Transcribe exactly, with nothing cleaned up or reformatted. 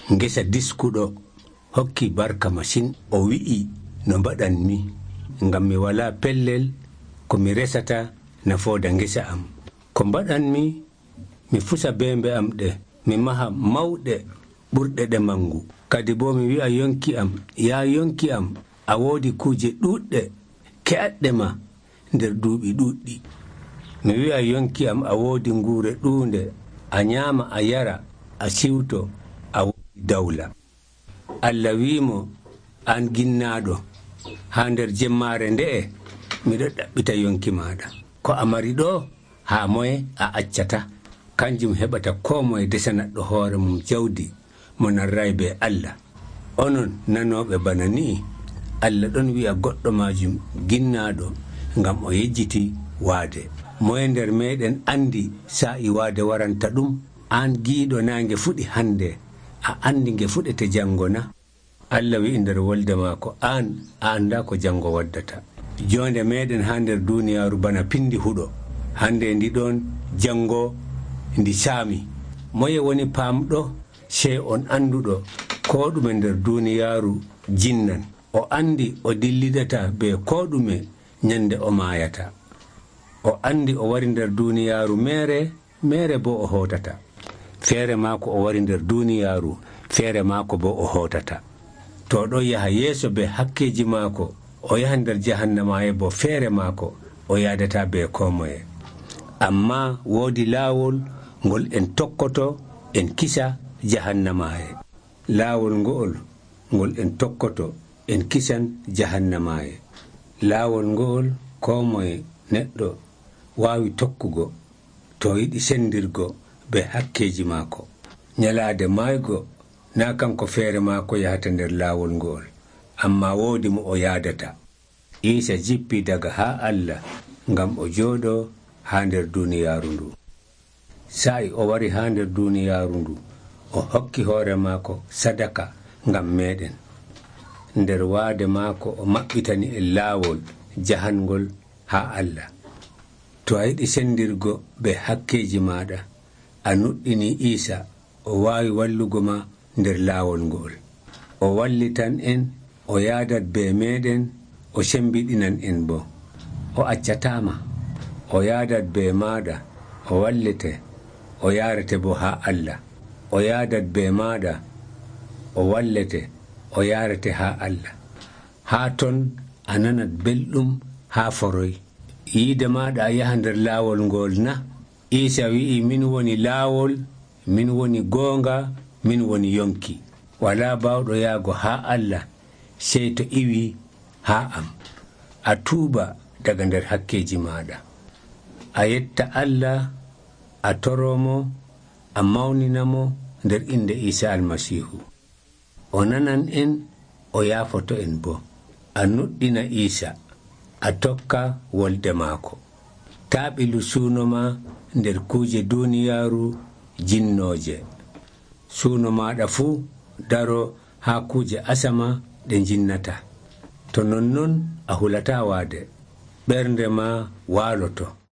ngesa diskuɗo hokki barka masin. O wi'i no mbaɗanmi ngam mi wala pellel ko mi resata nafooda ngesa am. Ko mbaɗanmi mi fusa bembe am ɗe, mi maha mawɗe ɓurɗe ɗe mangu. Kadi bo mi wi'a yonki am, ya yonki am, a woodi kuuje ɗuɗɗe ke'aɗɗe ma nder duuɓi ɗuɗɗi. Mi wi'a yonki am, a woodi nguure ɗuunde, a ñaama, a yara, a siwto, a woodi dawla. Allah wiimo, an ginnaaɗo, haa nder jemmaare nde'e miɗo ɗaɓɓita yonki maaɗa. Ko a mari ɗo haa moye a accata. Kanjum heɓata koo moye desanaɗɗo hoore mum jawdi mo narray be Allah. Onon nanooɓe bana ni'i, Allah ɗon wi'a goɗɗo maajum ginnaaɗo ngam o yejjiti waade. Moye nder meeɗen anndi sa'i waade waranta ɗum? An giiɗo naa nge fuɗi hannde, a anndi nge fuɗete janngo na? Allah wi'i nder wolde maako, an a annda ko janngo waddata. Joonde meeɗen haa nder duuniyaaru bana pindi huɗo. Hannde ndi ɗon, janngo ndi saami. Moye woni paamɗo sey on annduɗo koo ɗume nder duuniyaaru jinnan. O anndi o dillidata be koo ɗume nyande o maayata. O anndi o wari nder duuniyaaru meere, meere bo o hootata. Feere maako o wari nder duuniyaaru, feere maako bo o hootata. To ɗo yaha yeeso be hakkeji maako, o yaha nder jahannamaye bo feere maako o yaadata be koo moye. Amma woodi laawol ngol en tokkoto en kisa jahannamaye. Laawol ngo'ol ngol en tokkoto en kisan jahannamaye. Laawol ngo'ol koo moye neɗɗo waawi tokkugo to yiɗi sendirgo be hakkeji maako. Nyalaade maaygo naa kanko feere maako yahata nder laawol ngo'ol, amma woodi mo o yaadata. Iisa jippi daga haa Allah ngam o jooɗo haa nder duuniyaaru ndu. Sa'i o wari haa nder duuniyaaru ndu, o hokki hoore maako sadaka ngam meeɗen. Nder waade maako o maɓɓitani en laawol jahangol haa Allah. To a yiɗi sendirgo be hakkeji maaɗa, a nuɗɗini Iisa, o waawi wallugo ma nder laawol ngol. O wallitan en, o yaadat be meeɗen, o sembiɗinan en bo. O accatama, o yaadat be maaɗa, o wallete, o yaarete bo haa Allah. O yaadat be maaɗa, o wallete, o yaarete haa Allah. Haa ton a nanat belɗum haa foroy. Yiide maaɗa yaha nder laawol ngol na? Iisa wi'i, min woni laawol, min woni goonga, min woni yonki. Walaa baawɗo yaago haa Allah sey to iwi haa am. A tuuba daga nder hakkeji maaɗa. A yetta Allah, a toromo, a mawninamo nder inde Iisa almasihu. O nanan en, o yaafoto en bo. A nuɗɗina Iisa, a tokka wolde maako. Taa ɓilu suuno ma nder kuuje duuniyaaru jinnooje. Suuno maaɗa fuu daro haa kuuje asama ɗe jinnata. To nonnon a hulata waade, ɓernde ma waaloto.